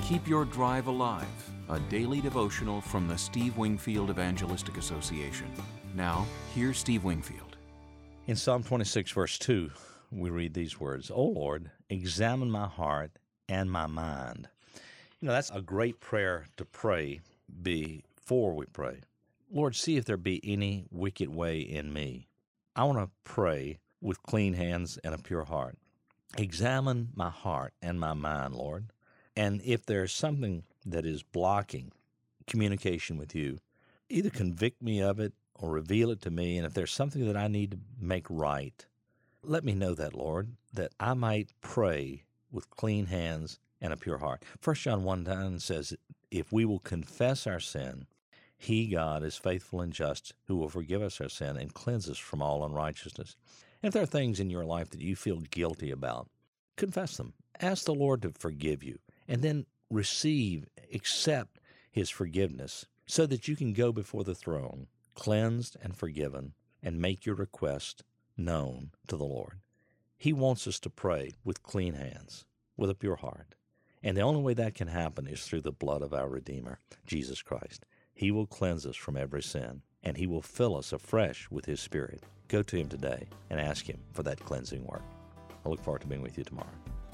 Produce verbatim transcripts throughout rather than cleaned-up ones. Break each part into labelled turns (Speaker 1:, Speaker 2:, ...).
Speaker 1: Keep Your Drive Alive, a daily devotional from the Steve Wingfield Evangelistic Association. Now, here's Steve Wingfield.
Speaker 2: In Psalm twenty-six, verse two, we read these words, "O Lord, examine my heart and my mind." You know, that's a great prayer to pray before we pray. Lord, see if there be any wicked way in me. I want to pray with clean hands and a pure heart. Examine my heart and my mind, Lord. And if there's something that is blocking communication with you, either convict me of it or reveal it to me. And if there's something that I need to make right, let me know that, Lord, that I might pray with clean hands and a pure heart. First John one nine says, if we will confess our sin, He, God, is faithful and just, who will forgive us our sin and cleanse us from all unrighteousness. And if there are things in your life that you feel guilty about, confess them. Ask the Lord to forgive you, and then receive, accept His forgiveness so that you can go before the throne, cleansed and forgiven, and make your request known to the Lord. He wants us to pray with clean hands, with a pure heart. And the only way that can happen is through the blood of our Redeemer, Jesus Christ. He will cleanse us from every sin, and He will fill us afresh with His Spirit. Go to Him today and ask Him for that cleansing work. I look forward to being with you tomorrow.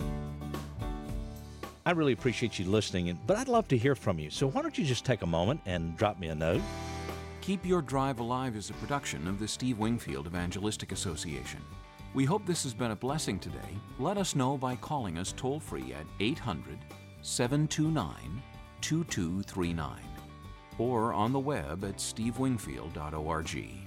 Speaker 2: I really appreciate you listening, but I'd love to hear from you. So why don't you just take a moment and drop me a note?
Speaker 1: Keep Your Drive Alive is a production of the Steve Wingfield Evangelistic Association. We hope this has been a blessing today. Let us know by calling us toll-free at eight hundred, seven two nine, two two three nine or on the web at steve wingfield dot org.